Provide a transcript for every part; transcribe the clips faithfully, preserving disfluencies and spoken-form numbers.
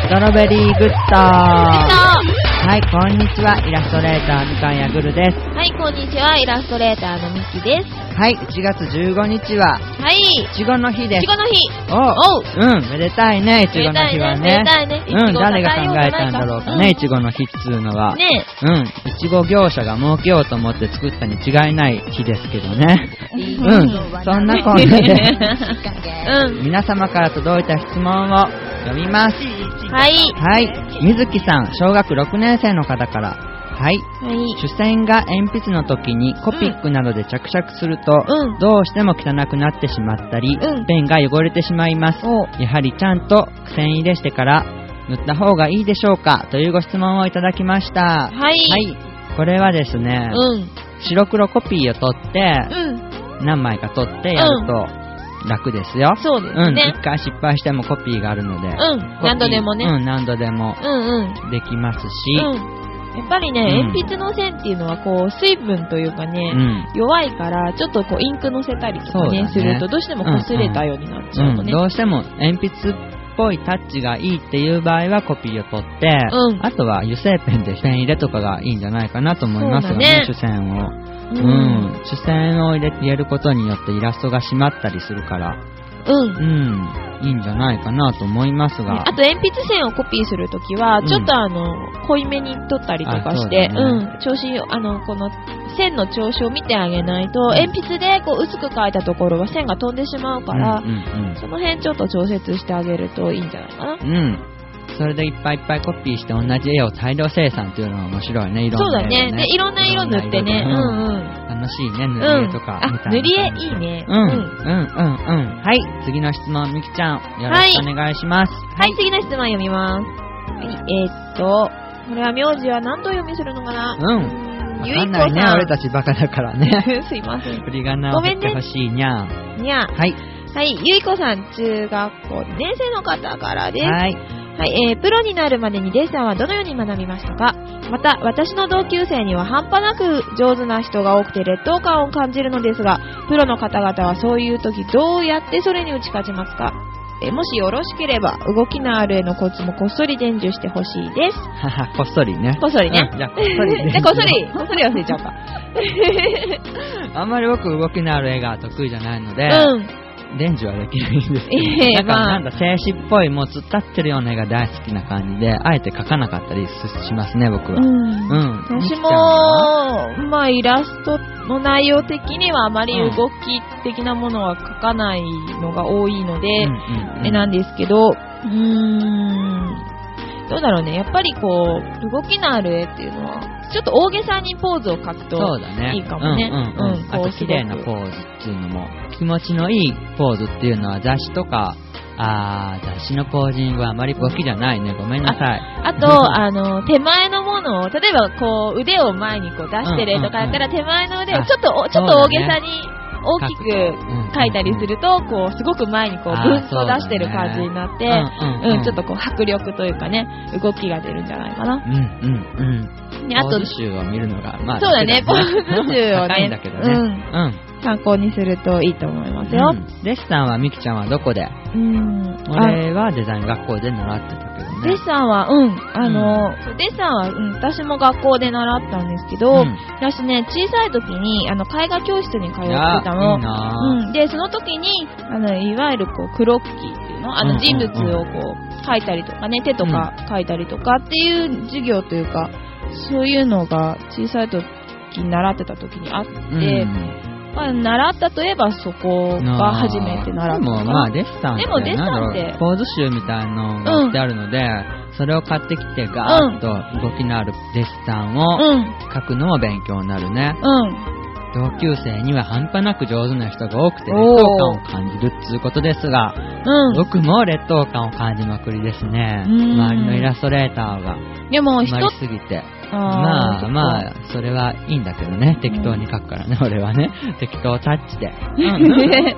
ストロベリーグッド。はい、こんにちは。イラストレーターみかんやぐるです。 はい、こんにちは。イラストレーターのみきです。 はい、いちがつじゅうごにちは、 はい、 いちごの日です。 いちごの日。 おう、うん、めでたいね、いちごの日はね。 めでたいね、 うん、誰が考えたんだろうかね、いちごの日っつうのは。 ねうん、いちご業者が儲けようと思って作ったに違いない日ですけどね。うん、そんなこんなで、うん、皆様から届いた質問を読みます。 はい。 はい、みずきさん、小学ろくねん生の方から。はい、はい、主線が鉛筆の時にコピックなどで着色すると、うん、どうしても汚くなってしまったり、うん、ペンが汚れてしまいます。やはりちゃんと線入れしてから塗った方がいいでしょうか、というご質問をいただきました。 はい、はい、 これはですね、うん、白黒コピーを取って、うん、何枚か取ってやると、うん、楽ですよ。 そうですね。うん、 一回失敗してもコピーがあるので、 うん、何度でもね。 うん、何度でもできますし、 うんうん、やっぱりね、うん、鉛筆の線っていうのはこう水分というかね、うん、弱いからちょっとこうインク乗せたりとか ね, ねするとどうしても擦れたようになっちゃうのね、 うんうん、どうしても鉛筆っぽいタッチがいいっていう場合はコピーを取って、うん、あとは油性ペンで線入れとかがいいんじゃないかなと思いますよね、主線を。うん、うん、主線を入れて入れることによってイラストが締まったりするから、うん、うん、いいんじゃないかなと思いますが、 あと鉛筆線をコピーするときは、うん、ちょっとあの濃いめに取ったりとかして、うね、うん、調子あのこの線の調子を見てあげないと、うん、鉛筆でこう薄く描いたところは線が飛んでしまうから、うんうんうん、その辺ちょっと調節してあげるといいんじゃないかな。うん。 それでいっぱいいっぱいコピーして同じ絵を大量生産っていうのが面白いね。いろんな絵をね。 そうだね。で、いろんな色塗ってね。うんうん。 楽しいね、塗り絵とか、 うん。あ、塗り絵いいね。 うん。うんうんうん。はい。次の質問、みきちゃん、よろしくお願いします。はい、はい、次の質問読みます。はい、えー、っと、これは名字は何と読みするのかな。 うん。わかんないね、俺たちバカだからね。 すいません。 振り仮名を振ってほしいにゃー。 にゃー。 はい。 はい、ゆいこさん、中学校にねん生の方からです。 はい。 はい、えー、プロになるまでにデッサンはどのように学びましたか？また、私の同級生には半端なく上手な人が多くて劣等感を感じるのですが、プロの方々はそういう時どうやってそれに打ち勝ちますか？えー、もしよろしければ、動きのある絵のコツもこっそり伝授してほしいです。 はは、こっそりね。 こっそりね。 うん、じゃあこっそり。 じゃあこっそり、こっそり忘れちゃうか。 あんまり僕動きのある絵が得意じゃないので、うん。伝授はできないんですけど、えー、だからなんだ、静止っぽい、もう突っ立ってるような絵が大好きな感じで、あえて描かなかったりしますね、僕は。うん。うん、 私も、まあ、イラストの内容的にはあまり動き的なものは描かないのが多いので、うんうんうん、絵なんですけど、うーん、どうだろうね、やっぱりこう、動きのある絵っていうのは、ちょっと大げさにポーズを描くといいかもね。 そうだね。うんうんうん。うん、あと綺麗なポーズっていうのも、気持ちのいいポーズっていうのは雑誌とか、あー、雑誌のポージングはあまり好きじゃないね。ごめんなさい。 あ, あと、あの、手前のものを、例えばこう、腕を前にこう出してるとかだったら、手前の腕をちょっと、ちょっと大げさに、大きく描いたりすると、こうすごく前にこうブンと出してる感じになって、うんうん、ちょっとこう迫力というかね、動きが出るんじゃないかな。うんうんうん。 ね、あとポーズ集を見るのがまあそうだね、ポーズ集をね、 だけどね、うん、うん、 参考にするといいと思いますよ。うん、 デッサンはみきちゃんはどこで？うん、俺はデザイン学校で習ってたけどね。 デッサンはうんあの、うん、デッサンは、うん、私も学校で習ったんですけど、うん、私ね小さい時にあの絵画教室に通ってたの。いいな、うん、でその時にあのいわゆるこうクロッキーっていうのあの人物をこう描いたりとかね、手とか描いたりとかっていう授業というか、そういうのが小さい時に習ってた時にあって、うんまあ、習ったといえばそこが初めて習ったかな。でもまあデッサンってでもデッサンってポーズ集みたいなのが売ってあるので、うん、それを買ってきてガーッと動きのあるデッサンを描くのも勉強になるね。うん同級生には半端なく上手な人が多くて劣等感を感じるっていうことですが、うん、僕も劣等感を感じまくりですね。周りのイラストレーターがでも埋まりすぎて、まあまあそれはいいんだけどね、適当に描くからね、うん、俺はね適当タッチで、うん、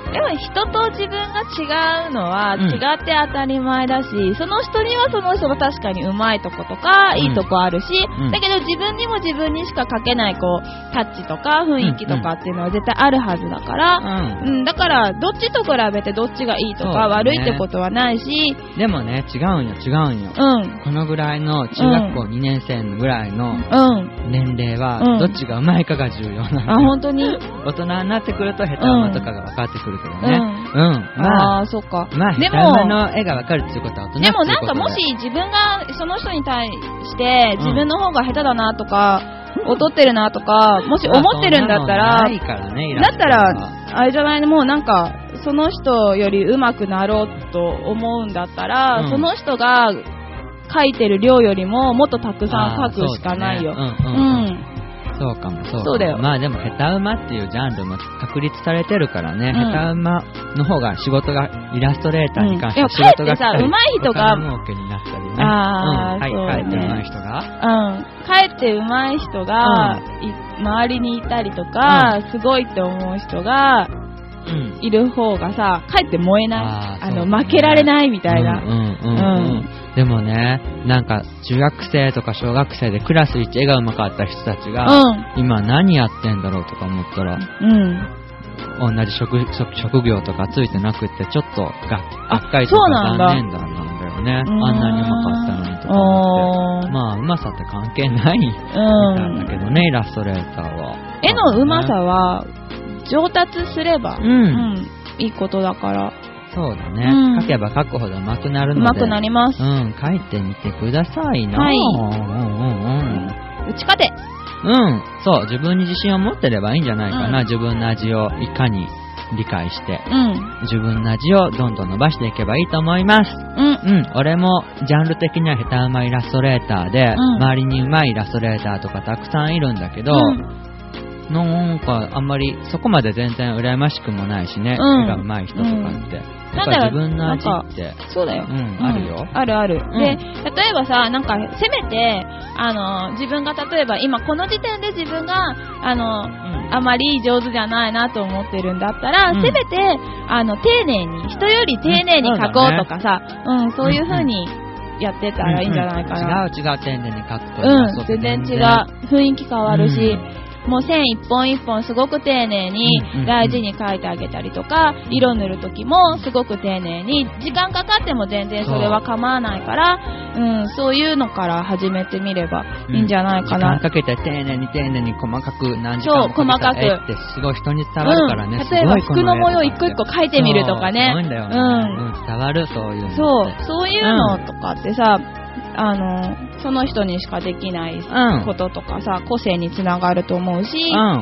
でも人と自分が違うのは違って当たり前だし、うん、その人にはその人が確かに上手いとことか、うん、いいとこあるし、うん、だけど自分にも自分にしか書けないこうタッチとか雰囲気とかっていうのは絶対あるはずだから、うんうん、だからどっちと比べてどっちがいいとか悪いってことはないし、 でもね違うんよ違うんよ、うん、このぐらいの中学校にねん生ぐらいの年齢はどっちが上手いかが重要なの、うん、 あ本当に大人になってくると下手馬とかが分かってくるけどね、うん、うん、まあ、あそっか。 まあ、下手馬の絵が分かるっていうことは大人っていうことで。 でもなんかもし自分がその人に対して自分の方が下手だなとか、うん、劣ってるなとか、もし思ってるんだったら、 ないからね、 だったら、あれじゃないの、もうなんか、その人より上手くなろうと思うんだったら、うん、その人が書いてる量よりももっとたくさん書くしかないよ。 そうかもそうかも。 そうだよ。 まあでも下手馬っていうジャンルも確立されてるからね、うん、下手馬の方が仕事がイラストレーターに関しては仕事が来たり、うん、 上手い人が儲けになったりね。 ああ、 うん、はい、 そうね。 帰って上手い人が。 うん。帰って上手い人が、うん、周りにいたりとか、うん、すごいって思う人が。うん、いる方がさ、かえって燃えない、ああの、ね、負けられないみたいな、うんうんうんうん、でもね、なんか中学生とか小学生でクラスいち絵が上手かった人たちが、うん、今何やってんだろうとか思ったら、うん、同じ 職, 職業とかついてなくってちょっとがっかりとか残念だなんだよね。あんなに上手かったのにとか思って、まあ上手さって関係ないみたいだけどね、イラストレーターは。 絵の上手さは上達すれば、うんうん、いいことだから。 そうだね、うん、書けば書くほど上手くなるので上手くなります。 うん、書いてみてくださいな。 はい。 うんうんうん打ち勝て。 うん、そう自分に自信を持ってればいいんじゃないかな、うん、自分の味をいかに理解して、うん、自分の味をどんどん伸ばしていけばいいと思います。うん、うん、俺もジャンル的には下手うまイラストレーターで、うん、周りにうまいイラストレーターとかたくさんいるんだけど、うんなんかあんまりそこまで全然羨ましくもないしね、うん、絵が上手い人とかって、うん、やっぱ自分の味ってそうだよ、 うん、あるよ、 うん、あるある、うん、で例えばさなんかせめてあの自分が例えば今この時点で自分があの、うん、あまり上手じゃないなと思ってるんだったら、うん、せめてあの丁寧に人より丁寧に描こうとかさ、うん、そういう風にやってたらいいんじゃないかな、 うんうん、違う違う丁寧に描くとうん全然違う雰囲気変わるし、うんもう線一本一本すごく丁寧に大事に描いてあげたりとか、色塗るときもすごく丁寧に時間かかっても全然それは構わないから、うん、そういうのから始めてみればいいんじゃないかな、 うん、時間かけて丁寧に丁寧に細かく何時間もかけた絵ってすごい人に伝わるからね、 うん、例えば服の模様一個一個描いてみるとかね、 そうすごいんだよね、うんうん、伝わるそういうのそうそういうのとかってさ、あのその人にしかできないこととかさ、うん、個性につながると思うし、うんうん、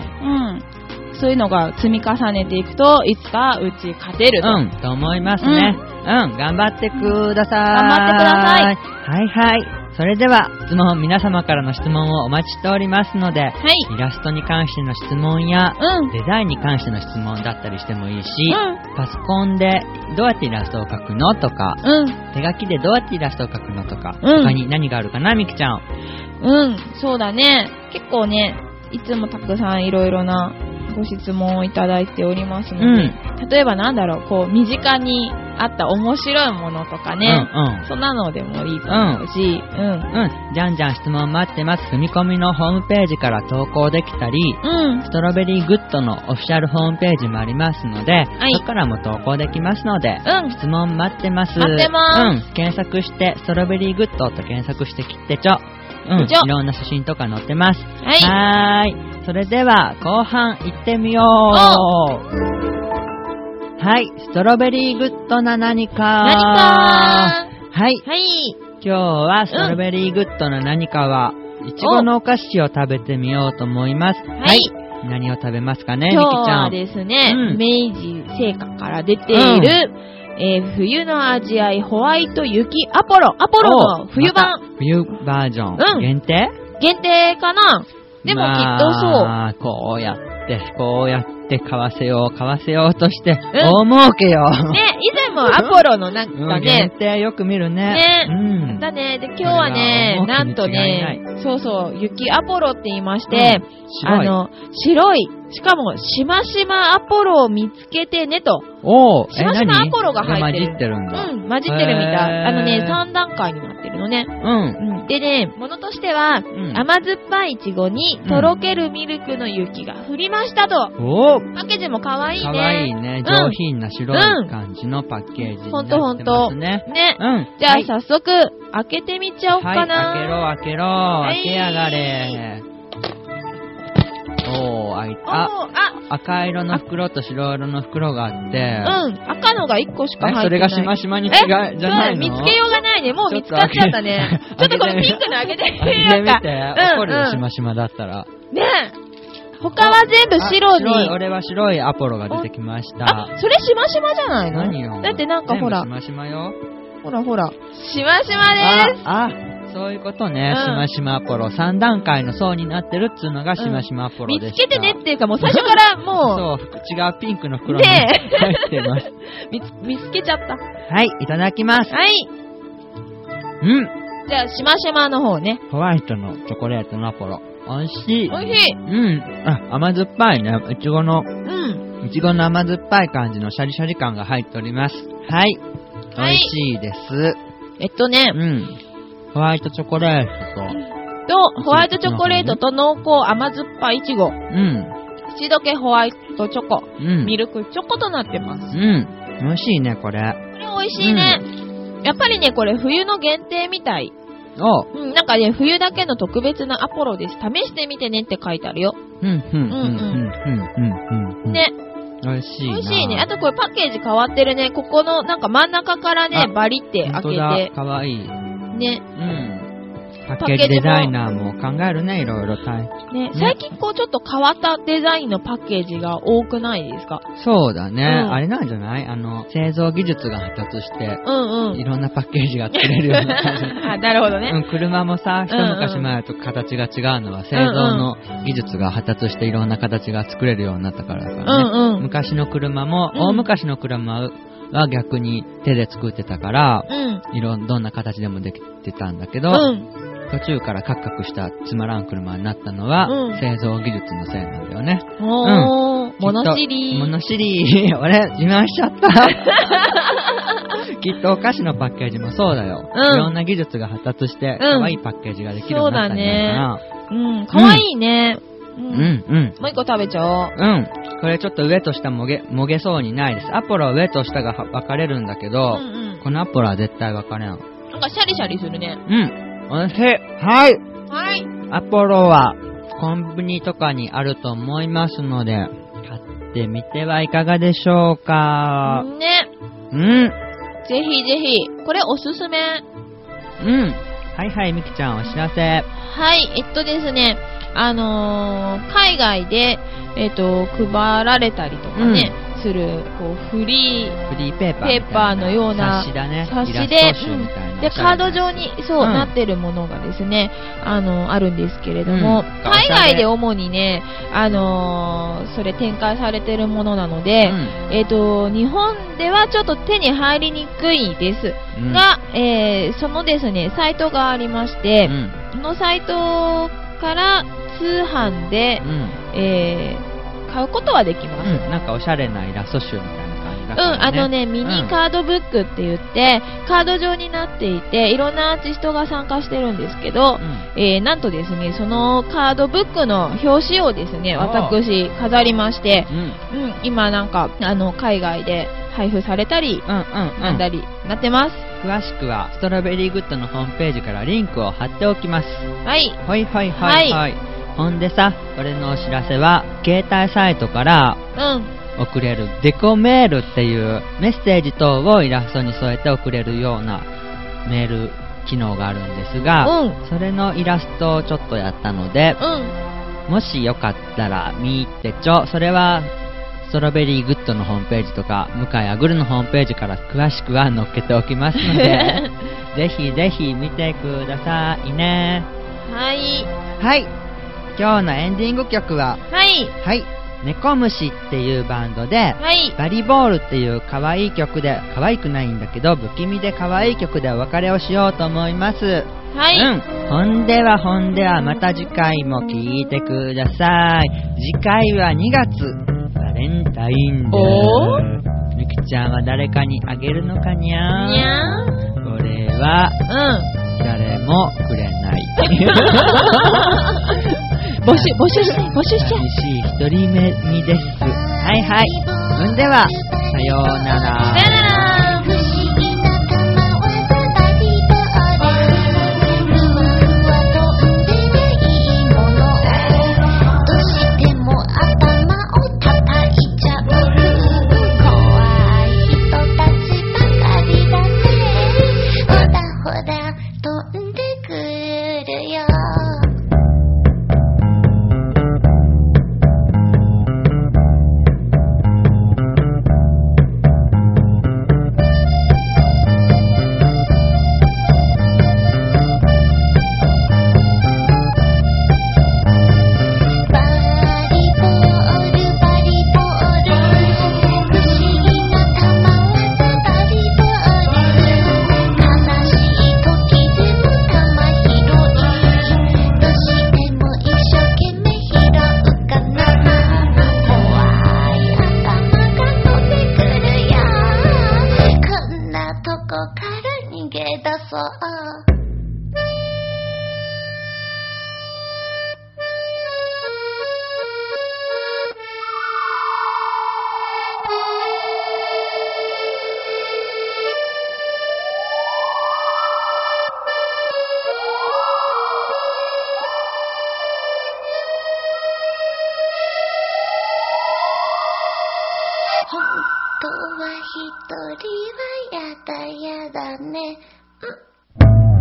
そういうのが積み重ねていくといつかうち勝てると、 うん、と思いますね、うん、うん、頑張ってください、 頑張ってください。 はいはい、それでは質問皆様からの質問をお待ちしておりますので、はい、イラストに関しての質問や、うん、デザインに関しての質問だったりしてもいいし、うん、パソコンでどうやってイラストを描くのとか、うん、手書きでどうやってイラストを描くのとか、うん、他に何があるかなみきちゃん。 うん、そうだね、結構ねいつもたくさんいろいろなご質問をいただいておりますので、うん、例えばなんだろうこう身近にあった面白いものとかね、うんうん、そんなのでもいいと思うし、うん、 うん、じゃんじゃん質問待ってます。踏み込みのホームページから投稿できたり、うん、ストロベリーグッドのオフィシャルホームページもありますので、はい、そこからも投稿できますので、うん、質問待ってます。 待ってます。 うん、検索してストロベリーグッドと検索して切ってちょ。うん、いろんな写真とか載ってます。はい。はーい。それでは後半行ってみよう。はい。ストロベリーグッドな何か。 何か。 はい。 はい。 今日はストロベリーグッドな何かは、うん、いちごのお菓子を食べてみようと思います。はい。はい、何を食べますかね、みきちゃん。 今日はですね、うん、明治製菓から出ている、うんえー、冬の味わいホワイト雪アポロアポロの冬版、 ま、冬バージョン、うん、限定限定かな。でもきっとそう、 まあ、こうやってこうやって買わせよう買わせようとして、うん、大儲けよね。以前もアポロのなんかね、 限定よく見るね。 ね。 うん。 だね。で、今日はね、なんとね、そうそう、雪アポロって言いまして、うん、あの、白い、しかも、しましまアポロを見つけてねと。 おー、 しましまアポロが入ってる。 混じってるんだ。 うん、混じってるみたい。あのね、さん段階になってるのね。 うん。 うん、でね、ものとしては、うん、甘酸っぱいイチゴに、とろけるミルクの雪が降りましたと。 おー。 パッケージもかわいいね。 かわいいね。上品な白い感じのパッケージになってますね。ほんとほんと。ね。 うん。じゃあ、はい、早速、開けてみちゃおうかな。 はい、開けろ、開けろ。はい、開けやがれ。おー、開いた。あ、赤色の袋と白色の袋があって。うん、 赤のがいっこしか入ってない。 それがしましまに違いじゃないの？ 見つけようがないね。もう見つかっちゃったね。ちょっとこのピンクの開けてみようか。 開けてみて。怒るよ、しましまだったら。 ねえ。他は全部白に。 白い、俺は白いアポロが出てきました。 あ、それしましまじゃないの？ 何よ。 だってなんかほら。 しましまよ。 ほらほら。しましまでーす。 あ、あ。そういうことね、うん、しましまアポロ。さん段階の層になってるっつうのがしましまアポロでした、 うん、見つけてねっていうか、もう最初からもう。そう、違うピンクの袋に入ってます見つ。見つけちゃった。 はい、いただきます。 はい。 うん。 じゃあ、しましまの方ね。 ホワイトのチョコレートのアポロ。美味しい。 美味しい。 うん。あ、甘酸っぱいね。いちごの、うん。いちごの甘酸っぱい感じのシャリシャリ感が入っております。はい。美味しいです。 えっとね。 うん。ホワイトチョコレートと、と、ホワイトチョコレートと濃厚甘酸っぱいいちご。うん。口どけホワイトチョコ。うん。ミルクチョコとなってます。 うん。美味しいね、これ。 これ美味しいね。うん、やっぱりね、これ冬の限定みたい。 おうん。なんかね、冬だけの特別なアポロです。試してみてねって書いてあるよ。 うん、うん、うん、うん、うん、うん。 ね。 美味しいな。 美味しいね。あとこれパッケージ変わってるね。ここのなんか真ん中からね、バリって開けて。 かわいい。 ね。 うん。パッケージデザイナーも考えるね、いろいろ大ね。ね、最近こうちょっと変わったデザインのパッケージが多くないですか？ そうだね。うん、あれなんじゃない？あの、製造技術が発達して、うんうん。いろんなパッケージが作れるような感じ。 あ、なるほどね。 うん、車もさ、一昔前と形が違うのは、製造の技術が発達していろんな形が作れるようになったからだからね。うんうん、昔の車も、うん、大昔の車は、は逆に手で作ってたから、うん、いろんどんな形でもできてたんだけど、うん、途中からカクカクしたつまらん車になったのは、うん、製造技術のせいなんだよね。 おー、うん、物知り。 物知り。俺、自慢しちゃった。きっとお菓子のパッケージもそうだよ。うん、いろんな技術が発達して、可愛いパッケージができるようになったんじゃないかな。 そうだね。うん、可愛いね。 うん、うん、うん。 もう一個食べちゃおう。 うん。これちょっと上と下もげ、もげそうにないです。アポロは上と下が分かれるんだけど、うんうん、このアポロは絶対分かれん。 なんかシャリシャリするね。 うん。おいしい。はい。 はい。 アポロはコンビニとかにあると思いますので、買ってみてはいかがでしょうか。 ね。 うん。 ぜひぜひ。これおすすめ。 うん。はいはい、みきちゃんお知らせ。 はい、えっとですね。あのー、海外で、えっと、配られたりとかね、うん、する、こう、フリー、 フリーペーパーペーパーのような、 冊子だね。 冊子で、うん、で、カード状に、そう、うん、なってるものがですね、あの、あるんですけれども、うん、海外で主にね、あのー、それ展開されてるものなので、うん、えっと、日本ではちょっと手に入りにくいです。が、えー、そのですね、サイトがありまして、そのサイトから、通販で、うん、えー、買うことはできます、 うん、なんかおしゃれなイラスト集みたいな感じだからね。 うん、あのね、ミニカードブックって言って、うん、カード状になっていて、いろんなアーティストが参加してるんですけど、うん、えー、なんとですね、そのカードブックの表紙をですね、私飾りまして、うん、うん、今なんか、あの、海外で配布されたり、うんうんうん、なんだりなってます。 詳しくはストロベリーグッドのホームページからリンクを貼っておきます。 はい。 はいはいはいはい。はい、ほんでさ、これのお知らせは、携帯サイトから送れるデコメールっていうメッセージ等をイラストに添えて送れるようなメール機能があるんですが、うん、それのイラストをちょっとやったので、うん、もしよかったら見てちょ。それはストロベリーグッドのホームページとか向井あぐるのホームページから詳しくは載っけておきますのでぜひぜひ見てくださいね。 はい。 はい。今日のエンディング曲は、 はい。 はい。 猫虫っていうバンドで、 はい、 バリボールっていう可愛い曲で、可愛くないんだけど不気味で可愛い曲でお別れをしようと思います。 はい、 うん。ほんではほんではまた次回も聞いてください。次回はにがつバレンタインデー。 おー、 みきちゃんは誰かにあげるのかにゃー。 にゃー。俺は、 うん、 誰もくれない。 募集、募集して、募集して。 寂しい独り目にです。はいはい。そんでは、さようなら。 さようなら。 本当は一人はやだやだね。うん